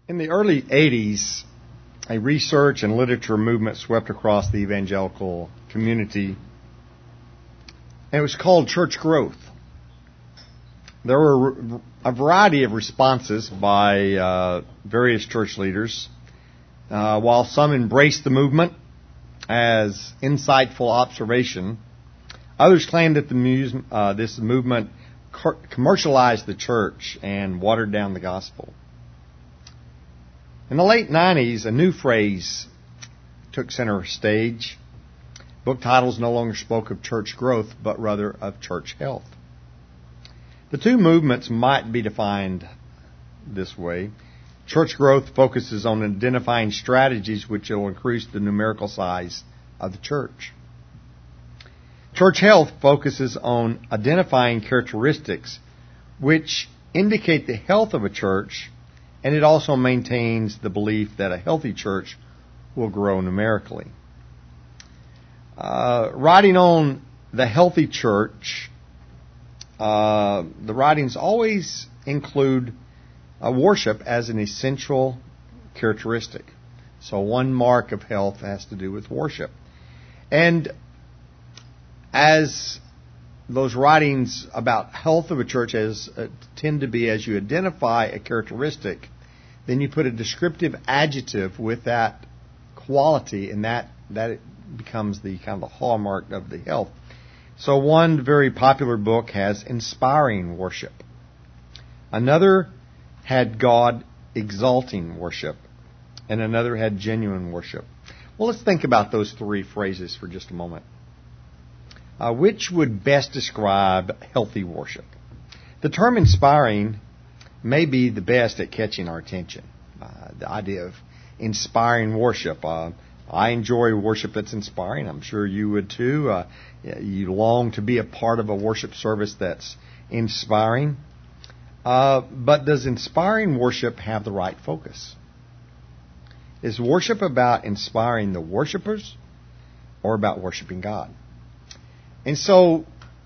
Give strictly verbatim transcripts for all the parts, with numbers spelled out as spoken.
In the early eighties, a research and literature movement swept across the evangelical community, and it was called church growth. There were a variety of responses by uh, various church leaders. Uh, while some embraced the movement as insightful observation, others claimed that the muse, uh, this movement commercialized the church and watered down the gospel. In the late nineties, a new phrase took center stage. Book titles no longer spoke of church growth, but rather of church health. The two movements might be defined this way. Church growth focuses on identifying strategies which will increase the numerical size of the church. Church health focuses on identifying characteristics which indicate the health of a church, and it also maintains the belief that a healthy church will grow numerically. Uh, writing on the healthy church, uh, the writings always include uh, worship as an essential characteristic. So one mark of health has to do with worship. And as those writings about health of a church as uh, tend to be, as you identify a characteristic, then you put a descriptive adjective with that quality, and that that becomes the kind of the hallmark of the health. So one very popular book has inspiring worship. Another had God exalting worship, and another had genuine worship. Well, let's think about those three phrases for just a moment. Uh, which would best describe healthy worship? The term inspiring may be the best at catching our attention. Uh, the idea of inspiring worship. Uh, I enjoy worship that's inspiring. I'm sure you would too. Uh, you long to be a part of a worship service that's inspiring. Uh, but does inspiring worship have the right focus? Is worship about inspiring the worshipers or about worshiping God? And so,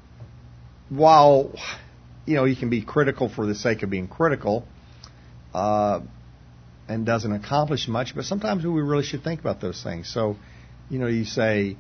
while, you know, you can be critical for the sake of being critical, uh, and doesn't accomplish much, but sometimes we really should think about those things. So, you know, you say,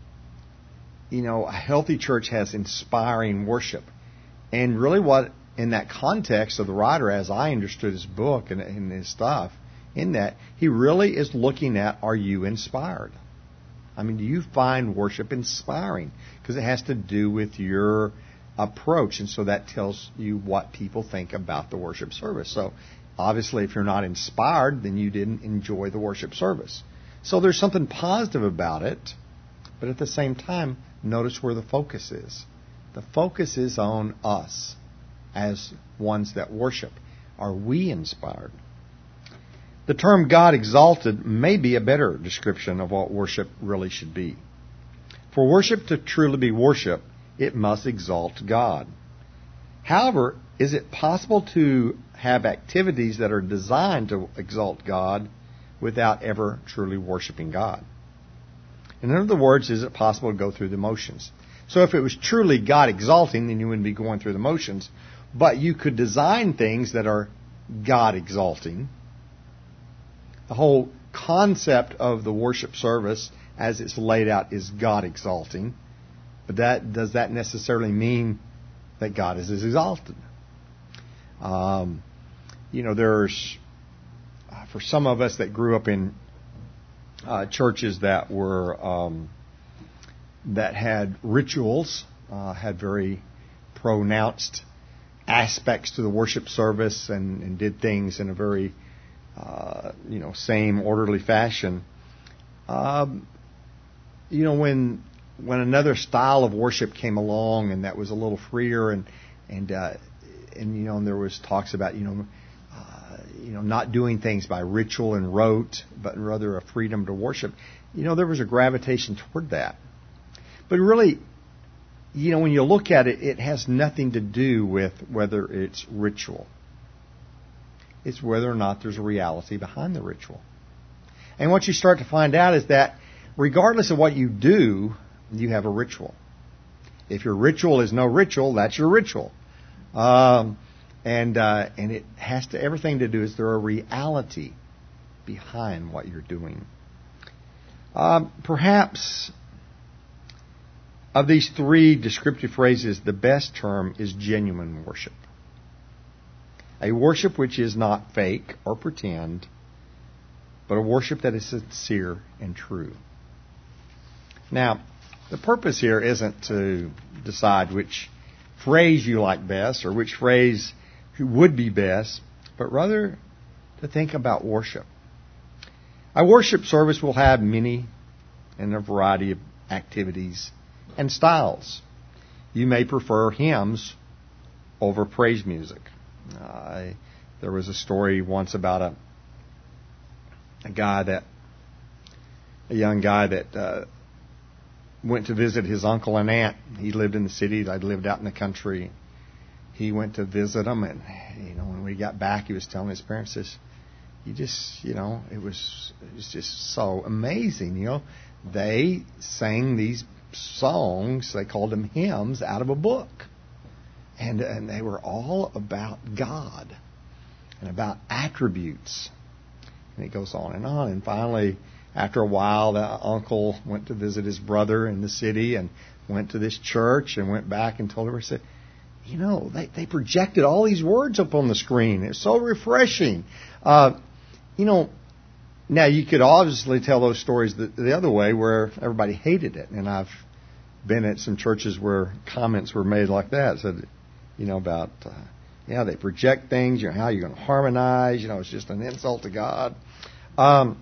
you know, a healthy church has inspiring worship. And really what, in that context of the writer, as I understood his book and, and his stuff, in that, he really is looking at, are you inspired? I mean, do you find worship inspiring? Because it has to do with your approach, and so that tells you what people think about the worship service. So, obviously, if you're not inspired, then you didn't enjoy the worship service. So there's something positive about it, but at the same time, notice where the focus is. The focus is on us as ones that worship. Are we inspired? The term God exalted may be a better description of what worship really should be. For worship to truly be worship, it must exalt God. However, is it possible to have activities that are designed to exalt God without ever truly worshiping God? In other words, is it possible to go through the motions? So if it was truly God exalting, then you wouldn't be going through the motions. But you could design things that are God exalting. The whole concept of the worship service as it's laid out is God exalting. But that does that necessarily mean that God is exalted? Um, you know, there's, uh, for some of us that grew up in uh, churches that were, um, that had rituals, uh, had very pronounced aspects to the worship service and, and did things in a very Uh, you know, same orderly fashion. Um, you know, when when another style of worship came along and that was a little freer, and and uh, and you know, and there was talks about you know, uh, you know, not doing things by ritual and rote, but rather a freedom to worship. You know, there was a gravitation toward that. But really, you know, when you look at it, it has nothing to do with whether it's ritual. It's whether or not there's a reality behind the ritual. And what you start to find out is that regardless of what you do, you have a ritual. If your ritual is no ritual, that's your ritual. Um, And uh, and it has to everything to do is there a reality behind what you're doing. Uh, perhaps of these three descriptive phrases, the best term is genuine worship. A worship which is not fake or pretend, but a worship that is sincere and true. Now, the purpose here isn't to decide which phrase you like best or which phrase would be best, but rather to think about worship. A worship service will have many and a variety of activities and styles. You may prefer hymns over praise music. Uh, there was a story once about a a guy that a young guy that uh, went to visit his uncle and aunt. He lived in the city. They lived out in the country. He went to visit them, and you know, when we got back, he was telling his parents this. He just, you know, it was it was just so amazing. You know, they sang these songs. They called them hymns out of a book, and and they were all about God and about attributes. And it goes on and on. And finally, after a while, the uncle went to visit his brother in the city and went to this church and went back and told her, he said, you know, they, they projected all these words up on the screen. It's so refreshing. Uh, you know, now you could obviously tell those stories the, the other way where everybody hated it. And I've been at some churches where comments were made like that. Said, you know, about, uh, yeah, they project things, you know, how you're going to harmonize. You know, it's just an insult to God. Um,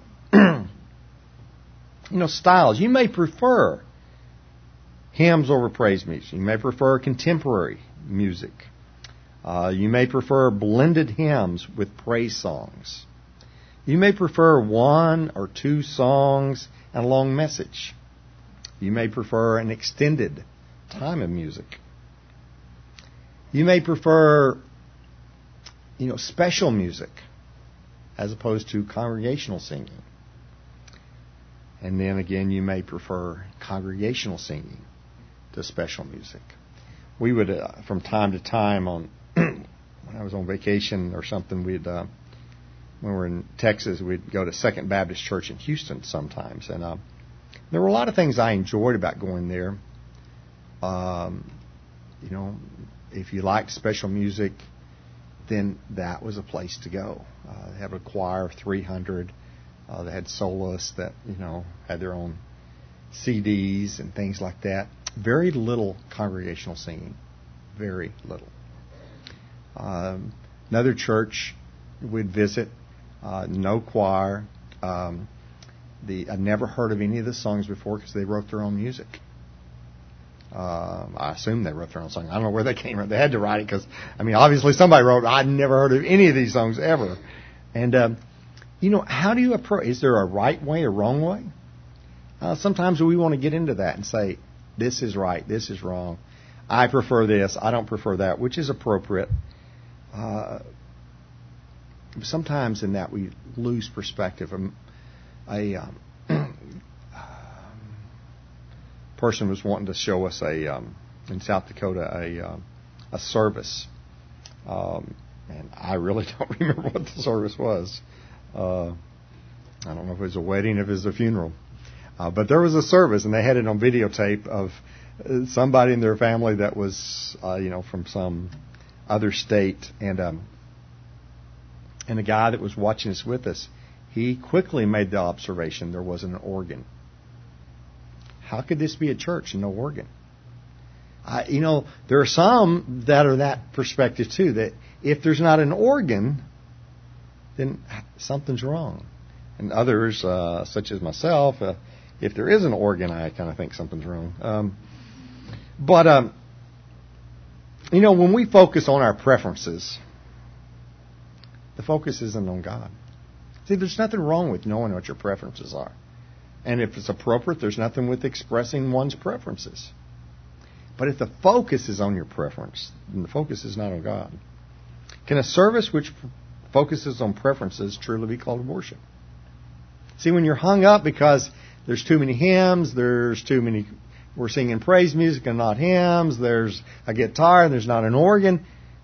you know, styles. You may prefer hymns over praise music. You may prefer contemporary music. Uh, you may prefer blended hymns with praise songs. You may prefer one or two songs and a long message. You may prefer an extended time of music. You may prefer, you know, special music as opposed to congregational singing. And then again, you may prefer congregational singing to special music. We would, uh, from time to time, on when I was on vacation or something, we'd uh, when we were in Texas, we'd go to Second Baptist Church in Houston sometimes, and uh, there were a lot of things I enjoyed about going there. Um, you know, if you liked special music, then that was a place to go. Uh, they have a choir of three hundred. Uh, they had soloists that, you know, had their own C Ds and things like that. Very little congregational singing. Very little. Um, another church we'd visit, uh, no choir. Um, the I'd never heard of any of the songs before because they wrote their own music. Uh, I assume they wrote their own song. I don't know where they came from. They had to write it because, I mean, obviously somebody wrote it. I'd never heard of any of these songs ever. And, um, you know, how do you approach? Is there a right way or wrong way? Uh, sometimes we want to get into that and say, this is right, this is wrong. I prefer this, I don't prefer that, which is appropriate. Uh, sometimes in that we lose perspective. Um, a um, person was wanting to show us a um, in South Dakota a um, a service, um, and I really don't remember what the service was. Uh, I don't know if it was a wedding, if it was a funeral. Uh, but there was a service, and they had it on videotape of uh, somebody in their family that was, uh, you know, from some other state. And um, and the guy that was watching us with us, he quickly made the observation there wasn't an organ. How could this be a church and no organ? Uh, you know, there are some that are that perspective, too, that if there's not an organ, then something's wrong. And others, uh, such as myself, uh, if there is an organ, I kind of think something's wrong. Um, but, um, you know, when we focus on our preferences, the focus isn't on God. See, there's nothing wrong with knowing what your preferences are. And if it's appropriate, there's nothing with expressing one's preferences. But if the focus is on your preference, then the focus is not on God. Can a service which focuses on preferences truly be called worship? See, when you're hung up because there's too many hymns, there's too many, we're singing praise music and not hymns, there's a guitar and there's not an organ,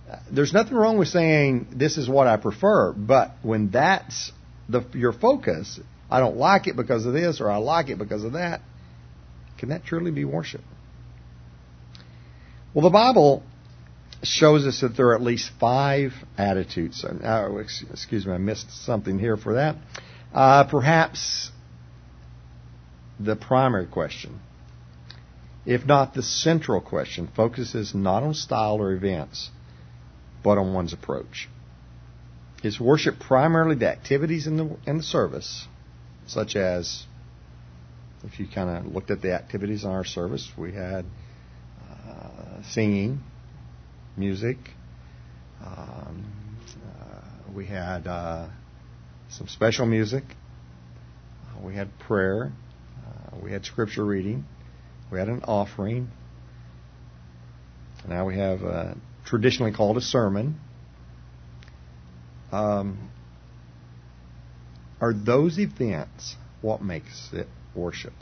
there's nothing wrong with saying this is what I prefer, but when that's the, your focus, I don't like it because of this or I like it because of that, can that truly be worship? Well, the Bible shows us that there are at least five attitudes. Uh, excuse me, I missed something here for that. Uh, perhaps the primary question, if not the central question, focuses not on style or events, but on one's approach. Is worship primarily the activities in the in the service, such as, if you kind of looked at the activities in our service, we had uh, singing, music, um, uh, we had uh, some special music, uh, we had prayer, uh, we had scripture reading, we had an offering. Now we have uh, traditionally called a sermon. Um, are those events what makes it worship?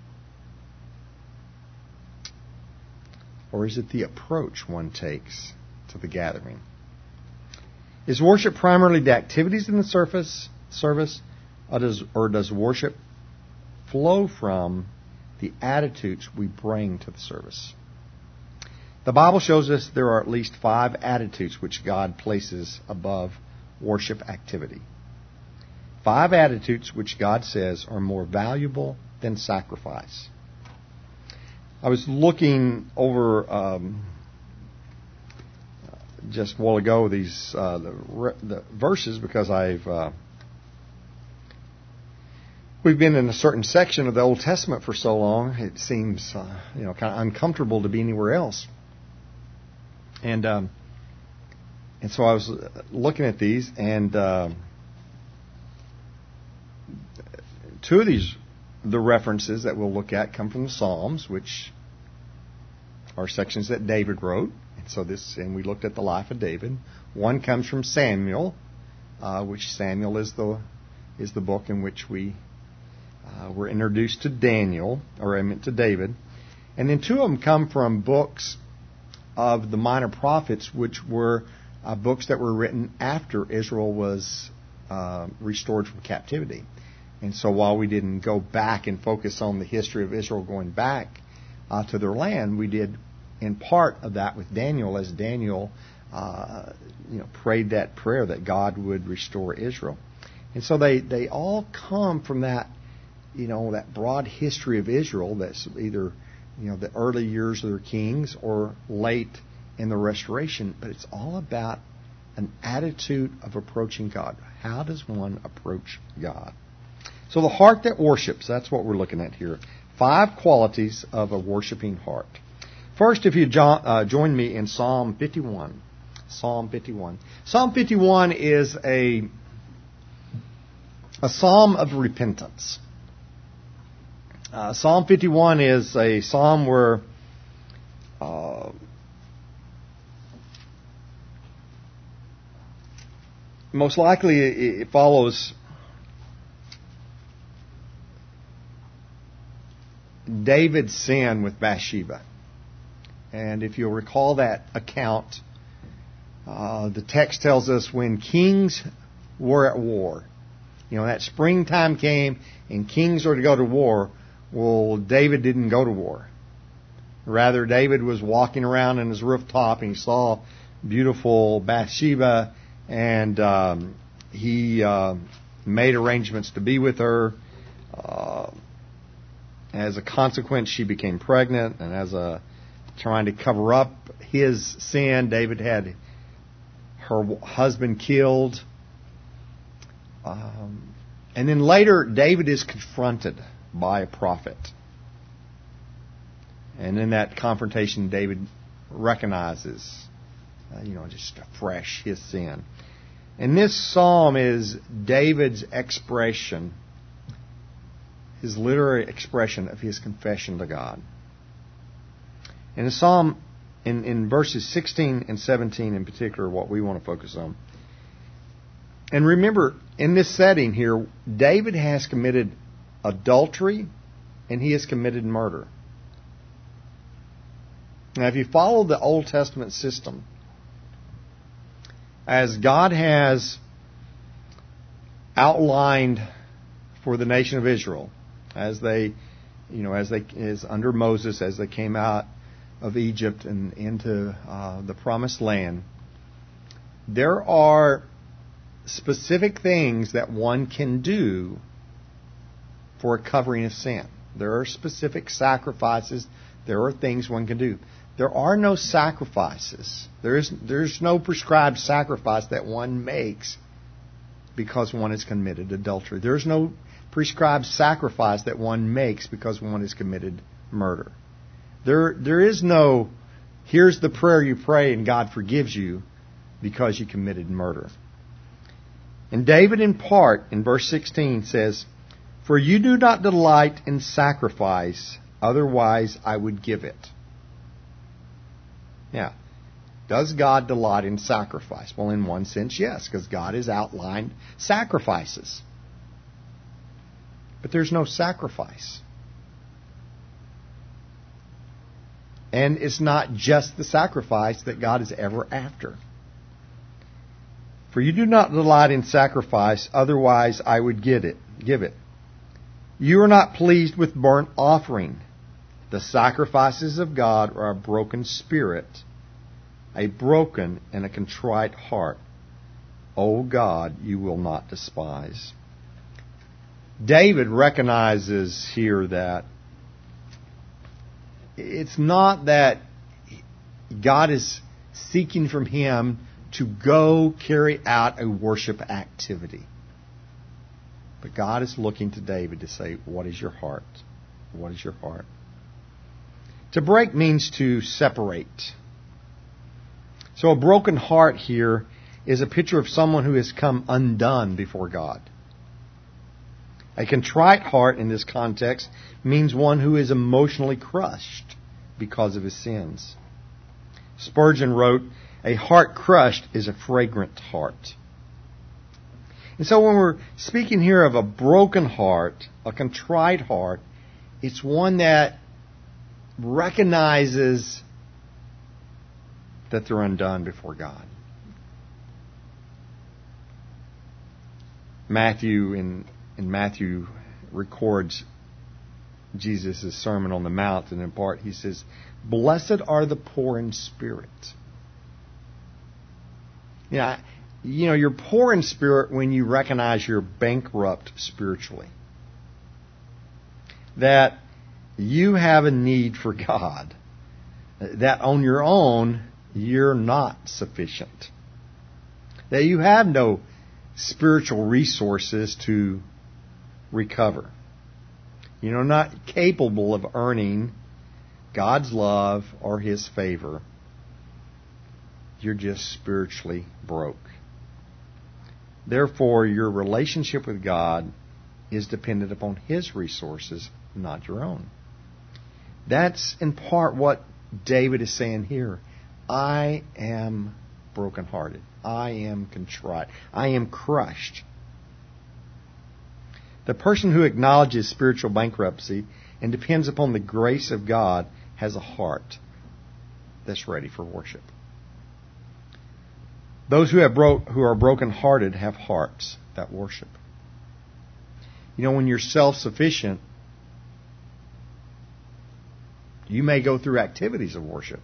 Or is it the approach one takes to the gathering? Is worship primarily the activities in the surface, service, or does, or does worship flow from the attitudes we bring to the service? The Bible shows us there are at least five attitudes which God places above worship activity. Five attitudes which God says are more valuable than sacrifice. I was looking over um, just a while ago these uh, the, the verses because I've uh, we've been in a certain section of the Old Testament for so long it seems uh, you know kind of uncomfortable to be anywhere else. And um, and so I was looking at these, and uh, two of these, the references that we'll look at, come from the Psalms, which are sections that David wrote. And so this, and we looked at the life of David. One comes from Samuel, uh, which Samuel is the is the book in which we uh, were introduced to Daniel, or I meant to David. And then two of them come from books of the minor prophets, which were uh, books that were written after Israel was uh, restored from captivity. And so while we didn't go back and focus on the history of Israel going back uh, to their land, we did in part of that with Daniel, as Daniel uh, you know, prayed that prayer that God would restore Israel. And so they, they all come from that, you know, that broad history of Israel that's either, you know, the early years of their kings or late in the restoration. But it's all about an attitude of approaching God. How does one approach God? So the heart that worships, that's what we're looking at here. Five qualities of a worshiping heart. First, if you jo- uh, join me in Psalm fifty-one. Psalm fifty-one. Psalm fifty-one is a, a psalm of repentance. Uh, psalm fifty-one is a psalm where uh, most likely it, it follows David's sin with Bathsheba. And if you'll recall that account, uh, the text tells us when kings were at war, you know, that springtime came and kings were to go to war. Well, David didn't go to war. Rather, David was walking around in his rooftop and he saw beautiful Bathsheba, and um, he uh, made arrangements to be with her. Uh, as a consequence, she became pregnant, and as a trying to cover up his sin, David had her husband killed. Um, and then later, David is confronted by a prophet. And in that confrontation, David recognizes, uh, you know, just afresh his sin. And this psalm is David's expression, his literary expression of his confession to God. In the psalm, in, in verses sixteen and seventeen in particular, what we want to focus on. And remember, in this setting here, David has committed adultery and he has committed murder. Now, if you follow the Old Testament system, as God has outlined for the nation of Israel, as they, you know, as they is under Moses, as they came out of Egypt and into uh, the Promised Land, there are specific things that one can do for a covering of sin. There are specific sacrifices. There are things one can do. There are no sacrifices. There is there's no prescribed sacrifice that one makes because one has committed adultery. There's no prescribed sacrifice that one makes because one has committed murder. There there is no, here's the prayer you pray and God forgives you because you committed murder. And David, in part, in verse sixteen, says, "For you do not delight in sacrifice, otherwise I would give it." Now, does God delight in sacrifice? Well, in one sense, yes, because God has outlined sacrifices. But there's no sacrifice. And it's not just the sacrifice that God is ever after. "For you do not delight in sacrifice, otherwise I would give it. Give it. You are not pleased with burnt offering. The sacrifices of God are a broken spirit, a broken and a contrite heart. O God, you will not despise." David recognizes here that it's not that God is seeking from him to go carry out a worship activity. But God is looking to David to say, what is your heart? What is your heart? To break means to separate. So a broken heart here is a picture of someone who has come undone before God. A contrite heart in this context means one who is emotionally crushed because of his sins. Spurgeon wrote, "A heart crushed is a fragrant heart." And so when we're speaking here of a broken heart, a contrite heart, it's one that recognizes that they're undone before God. Matthew in, in Matthew records Jesus' Sermon on the Mount, and in part he says, "Blessed are the poor in spirit." Yeah, you know, you're poor in spirit when you recognize you're bankrupt spiritually. That you have a need for God. That on your own, you're not sufficient. That you have no spiritual resources to recover. You know, not capable of earning God's love or His favor. You're just spiritually broke. Therefore, your relationship with God is dependent upon His resources, not your own. That's in part what David is saying here. I am brokenhearted. I am contrite. I am crushed. The person who acknowledges spiritual bankruptcy and depends upon the grace of God has a heart that's ready for worship. Those who have broke, who are brokenhearted have hearts that worship. You know, when you're self-sufficient, you may go through activities of worship.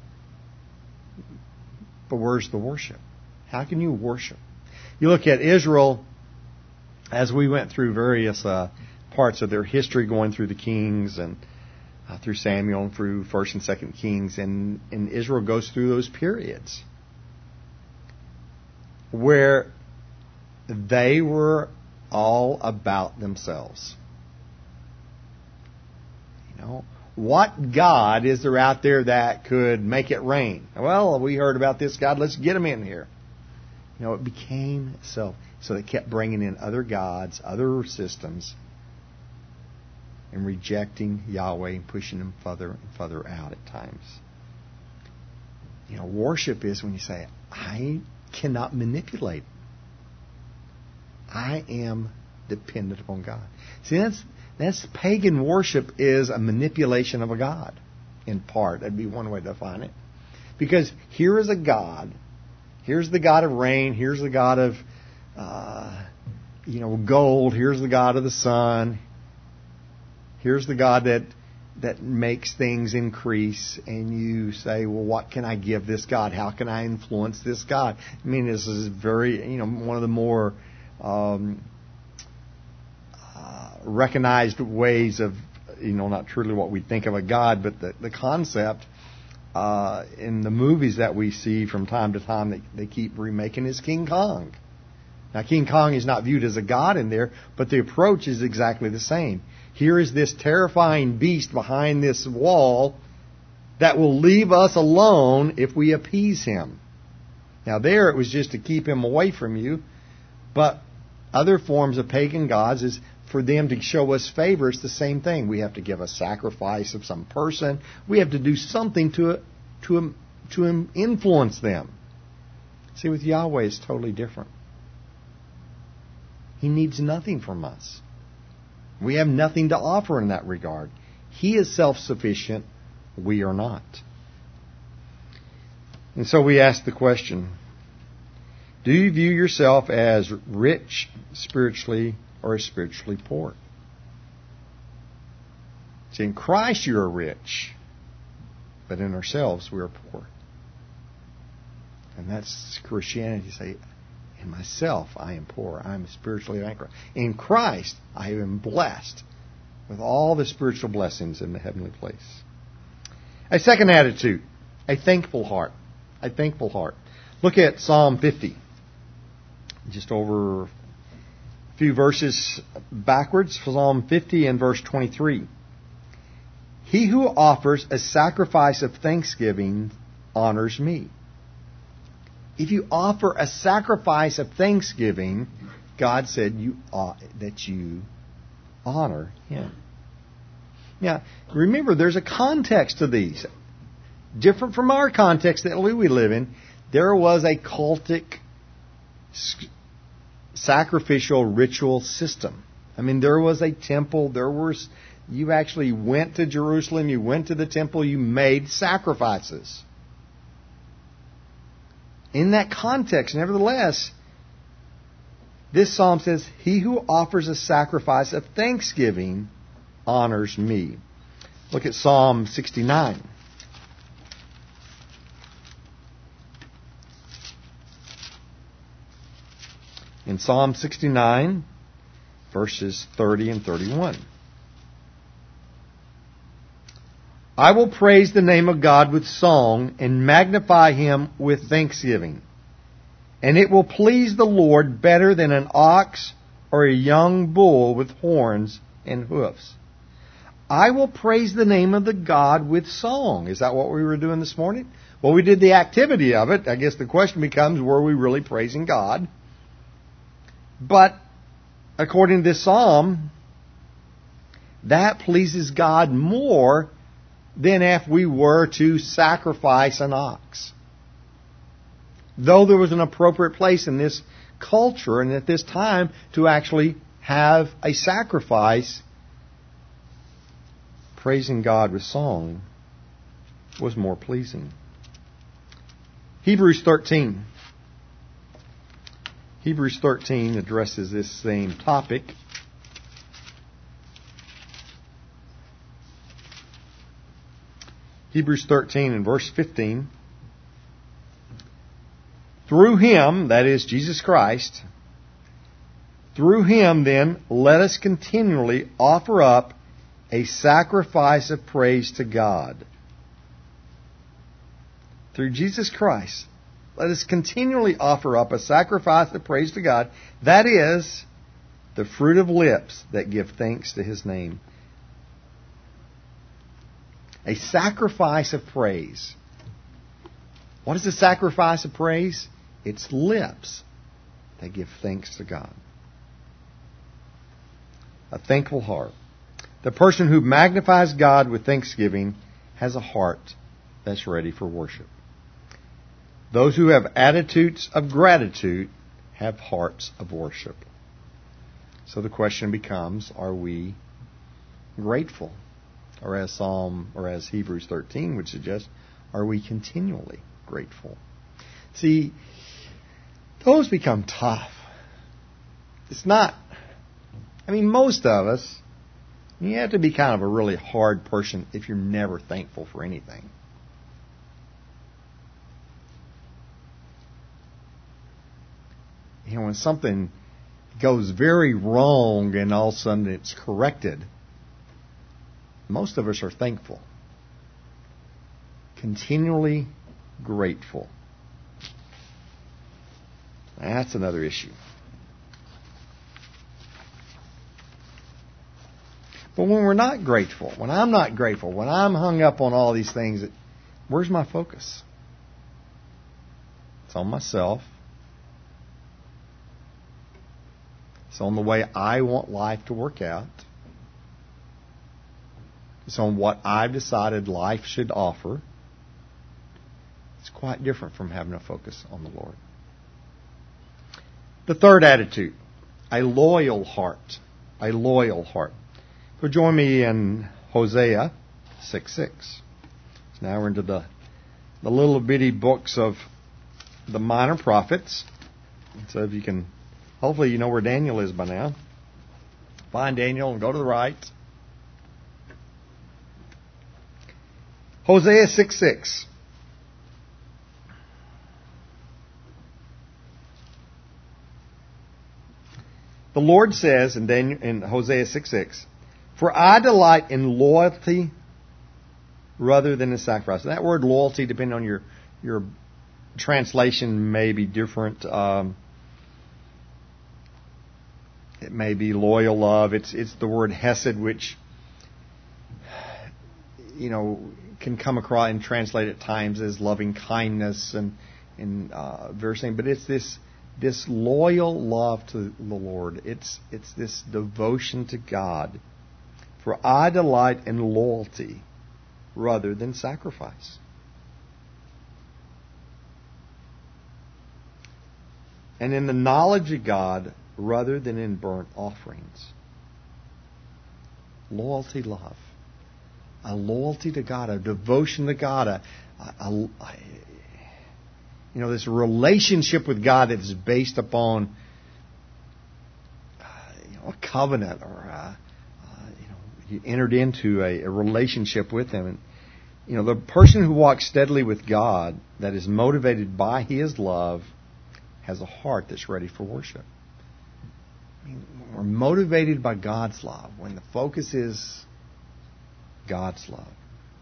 But where's the worship? How can you worship? You look at Israel, as we went through various uh, parts of their history, going through the Kings and uh, through Samuel and through First and Second Kings, and, and Israel goes through those periods where they were all about themselves. You know, what God is there out there that could make it rain? Well, we heard about this God. Let's get him in here. You know, it became self. So they kept bringing in other gods, other systems, and rejecting Yahweh and pushing him further and further out at times. You know, worship is when you say, I cannot manipulate. I am dependent upon God. See, that's that's pagan worship is a manipulation of a God, in part. That'd be one way to define it. Because here is a God, Here's the God of rain. Here's the God of, uh, you know, gold. Here's the God of the sun. Here's the God that that makes things increase. And you say, well, what can I give this God? How can I influence this God? I mean, this is very, you know, one of the more um, uh, recognized ways of, you know, not truly what we think of a God, but the, the concept uh, in the movies that we see from time to time, they, they keep remaking is King Kong. Now, King Kong is not viewed as a god in there, but the approach is exactly the same. Here is this terrifying beast behind this wall that will leave us alone if we appease him. Now, there it was just to keep him away from you, but other forms of pagan gods is for them to show us favor. It's the same thing. We have to give a sacrifice of some person. We have to do something to to to influence them. See, with Yahweh, it's totally different. He needs nothing from us. We have nothing to offer in that regard. He is self-sufficient. We are not. And so we ask the question, do you view yourself as rich spiritually or as spiritually poor? See, in Christ you are rich, but in ourselves we are poor. And that's Christianity. Say, in myself, I am poor. I am spiritually bankrupt. In Christ, I am blessed with all the spiritual blessings in the heavenly place. A second attitude, a thankful heart. A thankful heart. Look at Psalm fifty. Just over a few verses backwards, Psalm fifty and verse twenty-three. He who offers a sacrifice of thanksgiving honors me. If you offer a sacrifice of thanksgiving, God said you ought, that you honor him. Now, remember, there's a context to these. Different from our context that we live in, there was a cultic sacrificial ritual system. I mean, there was a temple. There was, you actually went to Jerusalem. You went to the temple. You made sacrifices. In that context, nevertheless, this psalm says, he who offers a sacrifice of thanksgiving honors me. Look at Psalm sixty-nine. In Psalm sixty-nine, verses thirty and thirty-one. I will praise the name of God with song and magnify him with thanksgiving. And it will please the Lord better than an ox or a young bull with horns and hoofs. I will praise the name of the God with song. Is that what we were doing this morning? Well, we did the activity of it. I guess the question becomes, were we really praising God? But according to this psalm, that pleases God more than if we were to sacrifice an ox. Though there was an appropriate place in this culture and at this time to actually have a sacrifice, praising God with song was more pleasing. Hebrews thirteen. Hebrews thirteen addresses this same topic. Hebrews thirteen and verse fifteen. Through him, that is Jesus Christ, through him then let us continually offer up a sacrifice of praise to God. Through Jesus Christ, let us continually offer up a sacrifice of praise to God. That is the fruit of lips that give thanks to his name. A sacrifice of praise. What is a sacrifice of praise? It's lips that give thanks to God. A thankful heart. The person who magnifies God with thanksgiving has a heart that's ready for worship. Those who have attitudes of gratitude have hearts of worship. So the question becomes, are we grateful? Or as Psalm, or as Hebrews thirteen would suggest, are we continually grateful? See, those become tough. It's not, I mean, most of us, you have to be kind of a really hard person if you're never thankful for anything. You know, when something goes very wrong and all of a sudden it's corrected, most of us are thankful. Continually grateful. That's another issue. But when we're not grateful, when I'm not grateful, when I'm hung up on all these things, where's my focus? It's on myself. It's on the way I want life to work out. It's on what I've decided life should offer. It's quite different from having a focus on the Lord. The third attitude, a loyal heart. A loyal heart. So join me in Hosea six six. So now we're into the, the little bitty books of the minor prophets. So if you can, hopefully you know where Daniel is by now. Find Daniel and go to the right. Hosea six six. The Lord says in, Daniel, in Hosea six six, "For I delight in loyalty rather than in sacrifice." And that word loyalty, depending on your your translation, may be different. Um, it may be loyal love. It's it's the word hesed, which you know can come across and translate at times as loving kindness and and uh, various things. But it's this this loyal love to the Lord. It's it's this devotion to God. For I delight in loyalty rather than sacrifice. And in the knowledge of God rather than in burnt offerings. Loyalty, love. A loyalty to God, a devotion to God, a, a, a, you know, this relationship with God that is based upon uh, you know, a covenant or a, you entered into a, a relationship with Him. And, you know, the person who walks steadily with God, that is motivated by His love, has a heart that's ready for worship. I mean, we're motivated by God's love. When the focus is God's love.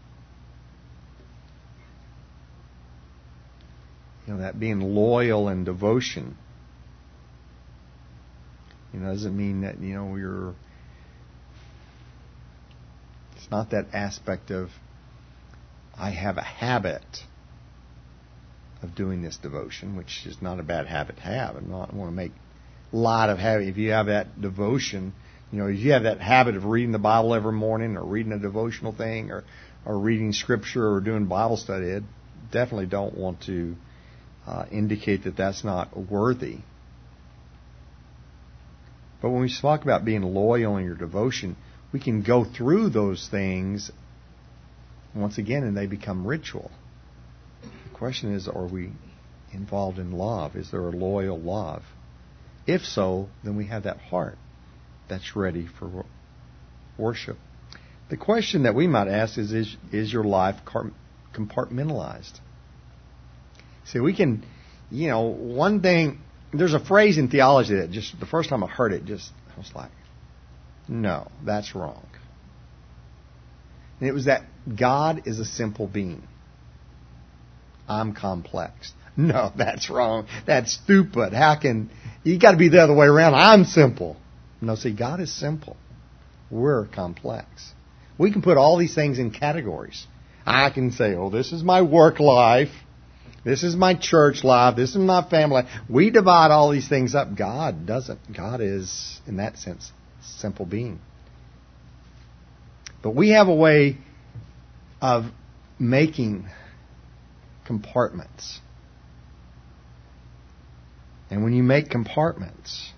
You know, that being loyal and devotion, you know, doesn't mean that, you know, you're It's not that aspect of, I have a habit of doing this devotion, which is not a bad habit to have. I'm not, I want to make a lot of habit. If you have that devotion, you know, if you have that habit of reading the Bible every morning or reading a devotional thing or, or reading Scripture or doing Bible study, I definitely don't want to uh, indicate that that's not worthy. But when we talk about being loyal in your devotion, we can go through those things once again and they become ritual. The question is, are we involved in love? Is there a loyal love? If so, then we have that heart that's ready for worship. The question that we might ask is, is, is your life compartmentalized? See, we can, you know, one thing, there's a phrase in theology that just, the first time I heard it, just, I was like, no, that's wrong. And it was that God is a simple being. I'm complex. No, that's wrong. That's stupid. How can, you got to be the other way around. I'm simple. No, see, God is simple. We're complex. We can put all these things in categories. I can say, oh, this is my work life. This is my church life. This is my family life. We divide all these things up. God doesn't. God is, in that sense, simple being. But we have a way of making compartments. And when you make compartments,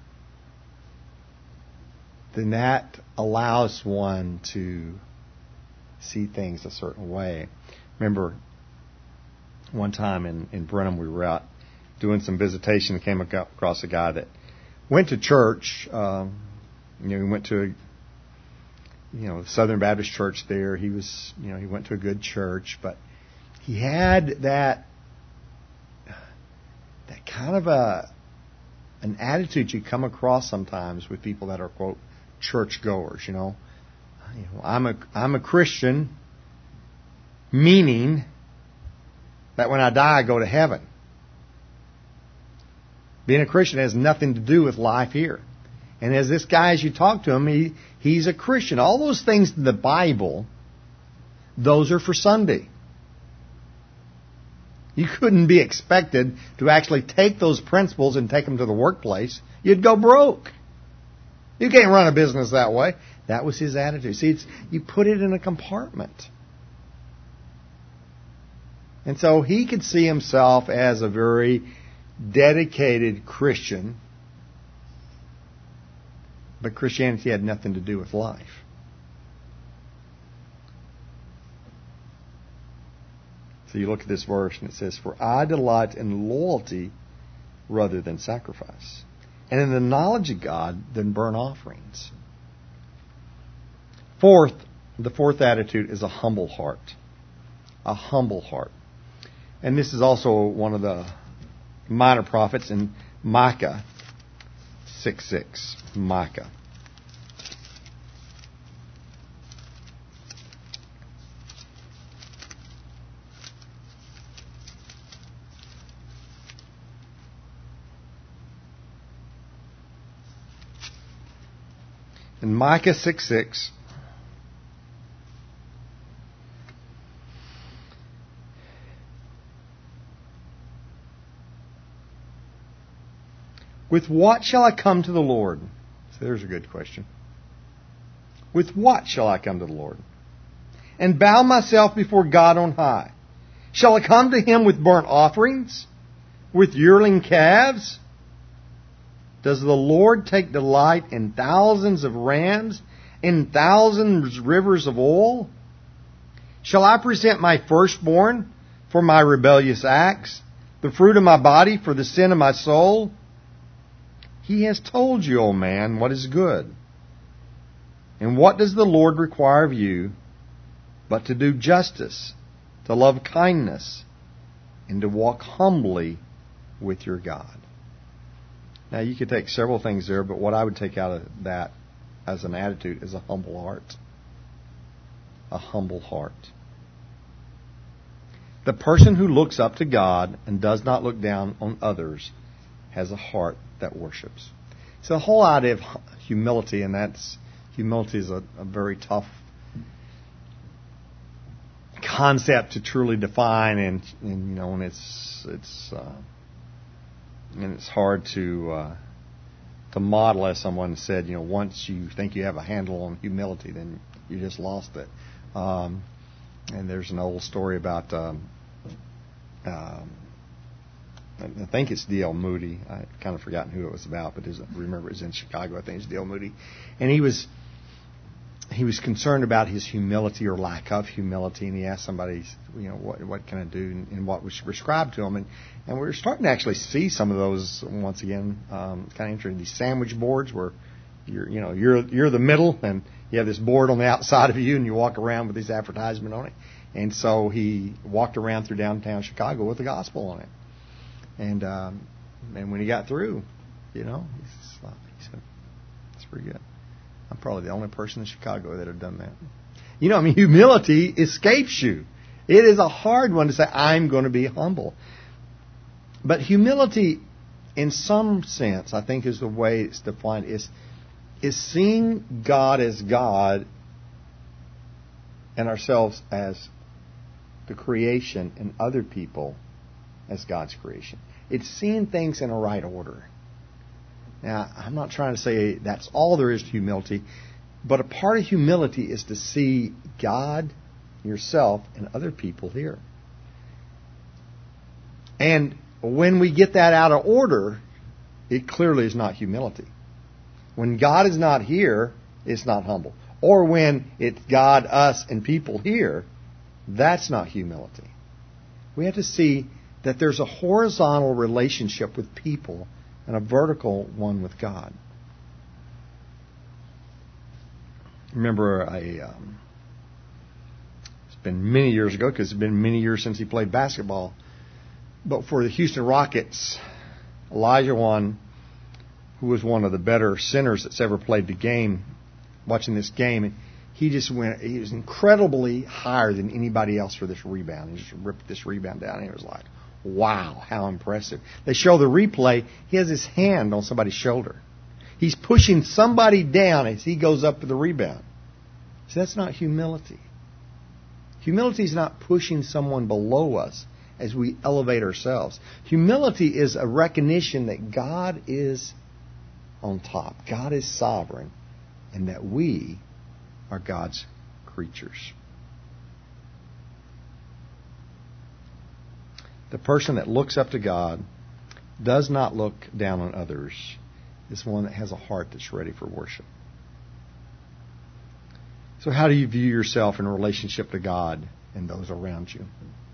then that allows one to see things a certain way. Remember, one time in, in Brenham we were out doing some visitation and came across a guy that went to church. Um, you know, he went to a you know Southern Baptist church there. He was you know he went to a good church, but he had that that kind of a an attitude you come across sometimes with people that are quote churchgoers. You know, you know I'm a I'm a Christian, meaning that when I die I go to heaven. Being a Christian has nothing to do with life here. And as this guy, as you talk to him, he, he's a Christian. All those things in the Bible, those are for Sunday. You couldn't be expected to actually take those principles and take them to the workplace. You'd go broke. You can't run a business that way. That was his attitude. See, it's, you put it in a compartment. And so he could see himself as a very dedicated Christian, but Christianity had nothing to do with life. So you look at this verse and it says, "For I delight in loyalty rather than sacrifice, and in the knowledge of God than burnt offerings." Fourth, the fourth attitude is a humble heart. A humble heart. And this is also one of the minor prophets in Micah six six. Micah. In Micah six six, with what shall I come to the Lord? So there's a good question. With what shall I come to the Lord? And bow myself before God on high? Shall I come to Him with burnt offerings? With yearling calves? Does the Lord take delight in thousands of rams, in thousands rivers of oil? Shall I present my firstborn for my rebellious acts, the fruit of my body for the sin of my soul? He has told you, O man, what is good. And what does the Lord require of you but to do justice, to love kindness, and to walk humbly with your God? Now, you could take several things there, but what I would take out of that as an attitude is a humble heart. A humble heart. The person who looks up to God and does not look down on others has a heart that worships. So the whole idea of humility, and that's humility is a, a very tough concept to truly define, and, and you know, and it's it's uh, and it's hard to uh, to model. As someone said, you know, once you think you have a handle on humility, then you just lost it. Um, and there's an old story about. Um, um, I think it's D L Moody. I've kind of forgotten who it was about, but I remember it was in Chicago. I think it's D L Moody. And he was he was concerned about his humility or lack of humility, and he asked somebody, you know, what what can I do, and, and what was prescribed to him. And, and we're starting to actually see some of those once again. Um, it's kind of interesting. These sandwich boards where you're you know you're you're the middle, and you have this board on the outside of you, and you walk around with this advertisement on it. And so he walked around through downtown Chicago with the gospel on it. And um, and when he got through, you know, he said, "That's pretty good. I'm probably the only person in Chicago that have done that." You know, I mean, humility escapes you. It is a hard one to say, "I'm going to be humble." But humility, in some sense, I think is the way it's defined, is is seeing God as God and ourselves as the creation and other people as God's creation. It's seeing things in a right order. Now, I'm not trying to say that's all there is to humility, but a part of humility is to see God, yourself, and other people here. And when we get that out of order, it clearly is not humility. When God is not here, it's not humble. Or when it's God, us, and people here, that's not humility. We have to see that there's a horizontal relationship with people and a vertical one with God. Remember, a, um, it's been many years ago because it's been many years since he played basketball. But for the Houston Rockets, Olajuwon, who was one of the better centers that's ever played the game, watching this game, he just went, he was incredibly higher than anybody else for this rebound. He just ripped this rebound down, and it was like, wow, how impressive. They show the replay, he has his hand on somebody's shoulder. He's pushing somebody down as he goes up for the rebound. So that's not humility. Humility is not pushing someone below us as we elevate ourselves. Humility is a recognition that God is on top. God is sovereign, and that we are God's creatures. The person that looks up to God, does not look down on others, is one that has a heart that's ready for worship. So how do you view yourself in relationship to God and those around you?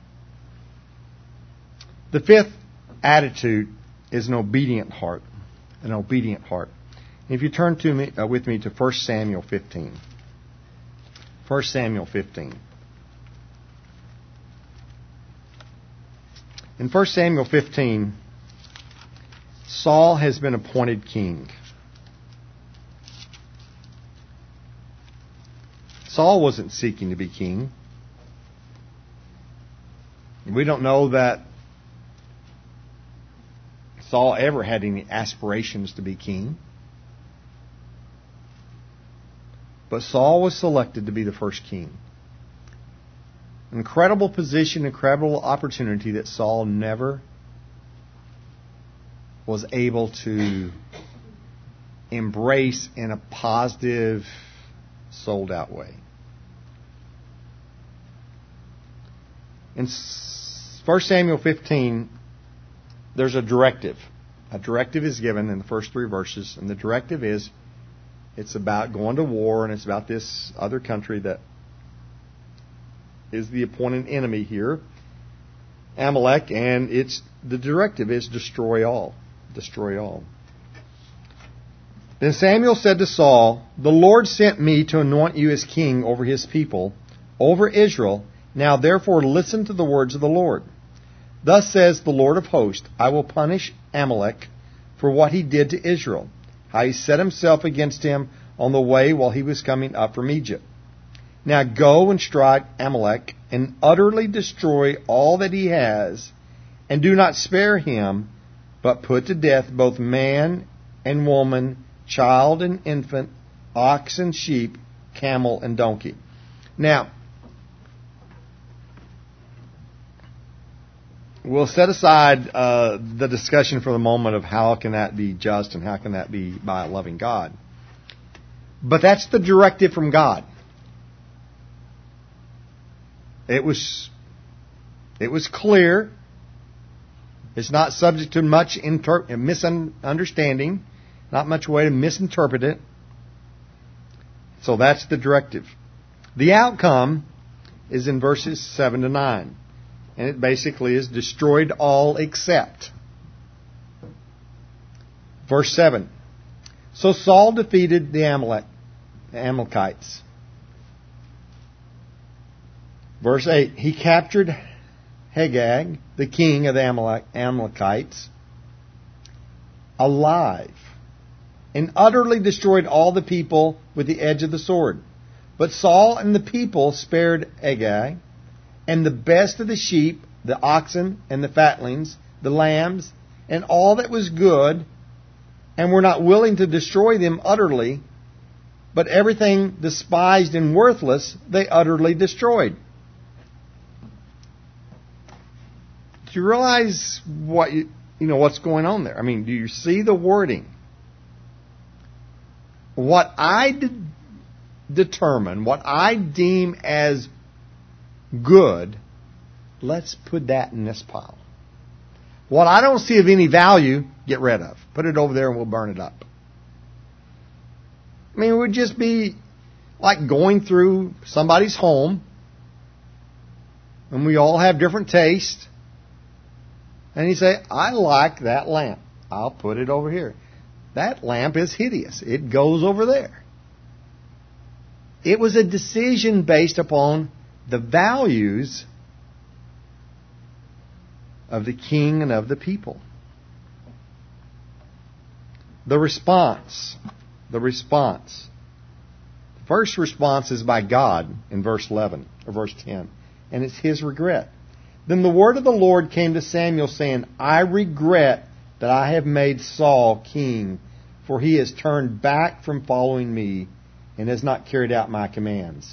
The fifth attitude is an obedient heart. An obedient heart. And if you turn to me uh, with me to First Samuel fifteen. First Samuel fifteen. In First Samuel fifteen, Saul has been appointed king. Saul wasn't seeking to be king. We don't know that Saul ever had any aspirations to be king. But Saul was selected to be the first king. Incredible position, incredible opportunity that Saul never was able to embrace in a positive, sold-out way. In First Samuel fifteen, there's a directive. A directive is given in the first three verses, and the directive is, it's about going to war, and it's about this other country that is the appointed enemy here, Amalek, and it's the directive is destroy all. Destroy all. Then Samuel said to Saul, "The Lord sent me to anoint you as king over his people, over Israel. Now therefore listen to the words of the Lord. Thus says the Lord of hosts, I will punish Amalek for what he did to Israel, how he set himself against him on the way while he was coming up from Egypt. Now go and strike Amalek and utterly destroy all that he has, and do not spare him, but put to death both man and woman, child and infant, ox and sheep, camel and donkey." Now, we'll set aside uh, the discussion for the moment of how can that be just and how can that be by a loving God. But that's the directive from God. It was, it was clear. It's not subject to much inter- misunderstanding, not much way to misinterpret it. So that's the directive. The outcome is in verses seven to nine. And it basically is destroyed all except. Verse seven. So Saul defeated the Amalek, the Amalekites. Verse eight. He captured Hagag, the king of the Amalek, Amalekites, alive, and utterly destroyed all the people with the edge of the sword. But Saul and the people spared Agag, and the best of the sheep, the oxen and the fatlings, the lambs, and all that was good, and were not willing to destroy them utterly, but everything despised and worthless they utterly destroyed. Do you realize what you, you know what's going on there? I mean, do you see the wording? What I de- determine, what I deem as good, let's put that in this pile. What I don't see of any value, get rid of. Put it over there and we'll burn it up. I mean, it would just be like going through somebody's home, and we all have different tastes, And he say, I like that lamp. I'll put it over here. That lamp is hideous. It goes over there. It was a decision based upon the values of the king and of the people. The response. The response. The first response is by God in verse eleven, or verse ten. And it's his regret. Then the word of the Lord came to Samuel, saying, I regret that I have made Saul king, for he has turned back from following me and has not carried out my commands.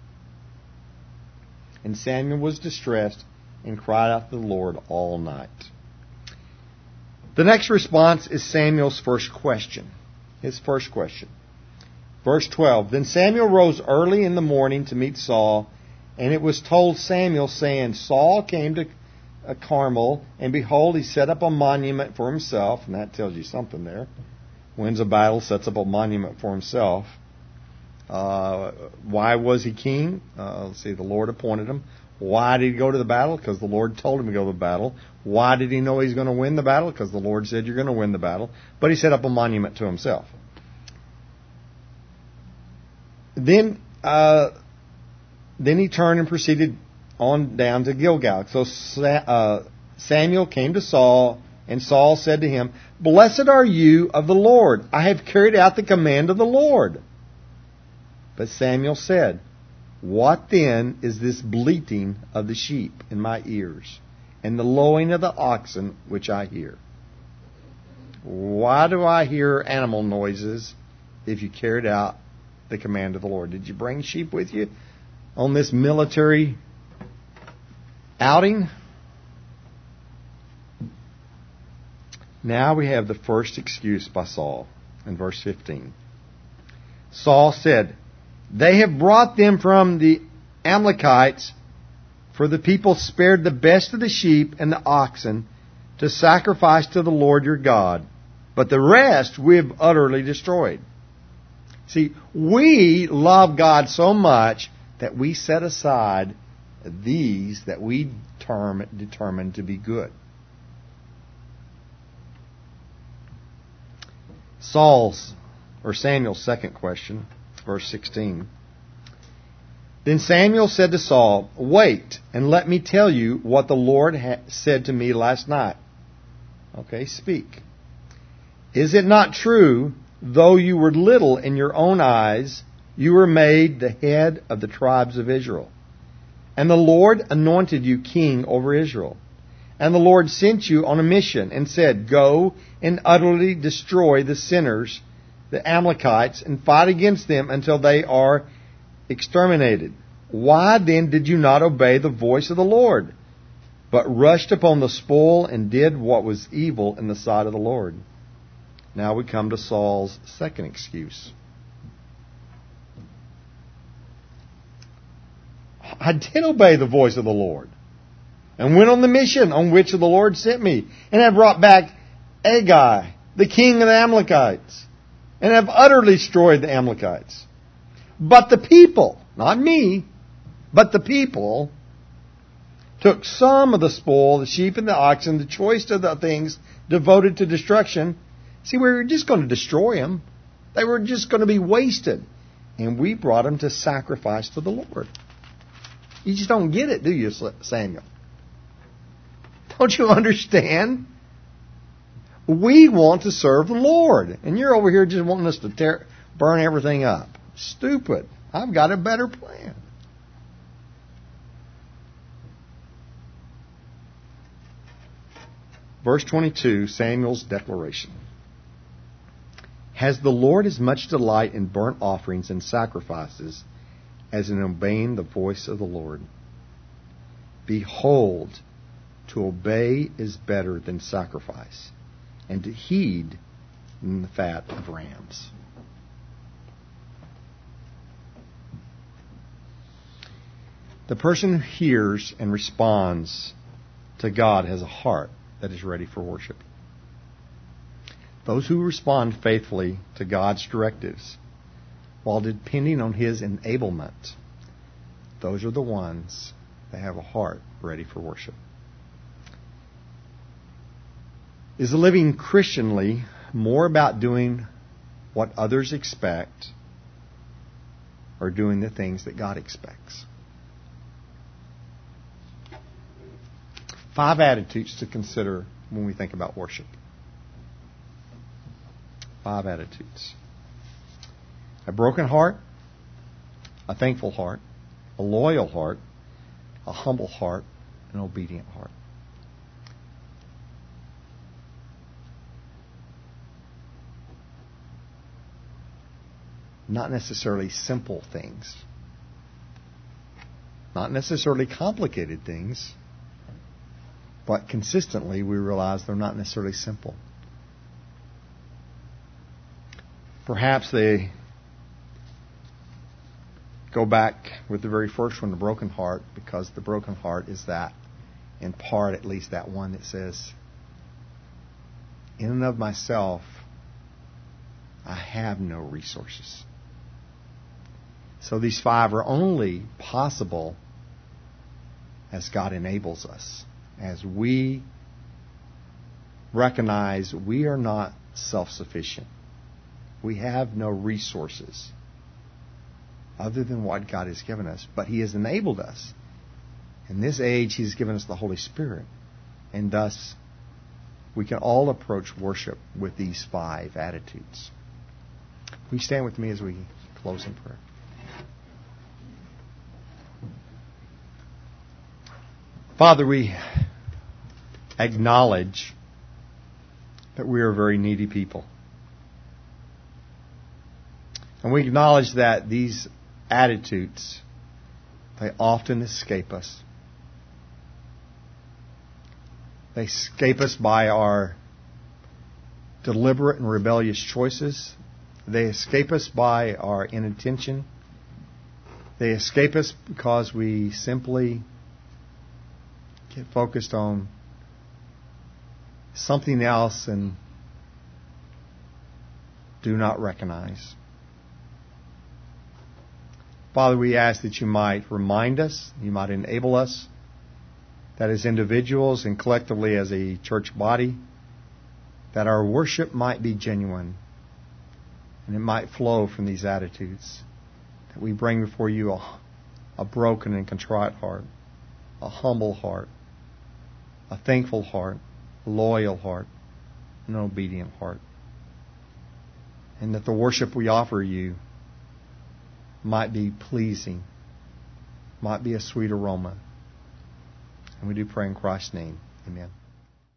And Samuel was distressed and cried out to the Lord all night. The next response is Samuel's first question. His first question. Verse twelve, Then Samuel rose early in the morning to meet Saul, and it was told Samuel, saying, Saul came to Carmel, and behold, he set up a monument for himself. And that tells you something there. Wins a battle, sets up a monument for himself. Uh, why was he king? Uh, let's see, the Lord appointed him. Why did he go to the battle? Because the Lord told him to go to the battle. Why did he know he's going to win the battle? Because the Lord said you're going to win the battle. But he set up a monument to himself. Then, uh, then he turned and proceeded on down to Gilgal. So uh, Samuel came to Saul, and Saul said to him, Blessed are you of the Lord. I have carried out the command of the Lord. But Samuel said, What then is this bleating of the sheep in my ears, and the lowing of the oxen which I hear? Why do I hear animal noises if you carried out the command of the Lord? Did you bring sheep with you on this military outing? Now we have the first excuse by Saul in verse fifteen. Saul said, They have brought them from the Amalekites, for the people spared the best of the sheep and the oxen to sacrifice to the Lord your God, but the rest we have utterly destroyed. See, we love God so much that we set aside these that we term determine to be good. Saul's, or Samuel's second question, verse sixteen. Then Samuel said to Saul, Wait, and let me tell you what the Lord ha- said to me last night. Okay, speak. Is it not true, though you were little in your own eyes, you were made the head of the tribes of Israel? And the Lord anointed you king over Israel. And the Lord sent you on a mission and said, Go and utterly destroy the sinners, the Amalekites, and fight against them until they are exterminated. Why then did you not obey the voice of the Lord, but rushed upon the spoil and did what was evil in the sight of the Lord? Now we come to Saul's second excuse. I did obey the voice of the Lord and went on the mission on which the Lord sent me, and have brought back Agag, the king of the Amalekites, and have utterly destroyed the Amalekites. But the people, not me, but the people, took some of the spoil, the sheep and the oxen, the choice of the things devoted to destruction. See, we were just going to destroy them. They were just going to be wasted. And we brought them to sacrifice to the Lord. You just don't get it, do you, Samuel? Don't you understand? We want to serve the Lord. And you're over here just wanting us to tear, burn everything up. Stupid. I've got a better plan. Verse twenty-two, Samuel's declaration. Has the Lord as much delight in burnt offerings and sacrifices as in obeying the voice of the Lord? Behold, to obey is better than sacrifice, and to heed than the fat of rams. The person who hears and responds to God has a heart that is ready for worship. Those who respond faithfully to God's directives while depending on His enablement, those are the ones that have a heart ready for worship. Is living Christianly more about doing what others expect or doing the things that God expects? Five attitudes to consider when we think about worship. Five attitudes. A broken heart, a thankful heart, a loyal heart, a humble heart, an obedient heart. Not necessarily simple things. Not necessarily complicated things. But consistently we realize they're not necessarily simple. Perhaps they go back with the very first one, the broken heart, because the broken heart is that, in part at least, that one that says, in and of myself, I have no resources. So these five are only possible as God enables us, as we recognize we are not self-sufficient. We have no resources other than what God has given us, but He has enabled us. In this age, He's given us the Holy Spirit, and thus we can all approach worship with these five attitudes. Will you stand with me as we close in prayer? Father, we acknowledge that we are a very needy people. And we acknowledge that these attitudes, they often escape us. They escape us by our deliberate and rebellious choices. They escape us by our inattention. They escape us because we simply get focused on something else and do not recognize. Father, we ask that you might remind us, you might enable us, that as individuals and collectively as a church body, that our worship might be genuine and it might flow from these attitudes. That we bring before you a, a broken and contrite heart, a humble heart, a thankful heart, a loyal heart, an obedient heart. And that the worship we offer you might be pleasing, might be a sweet aroma. And we do pray in Christ's name. Amen.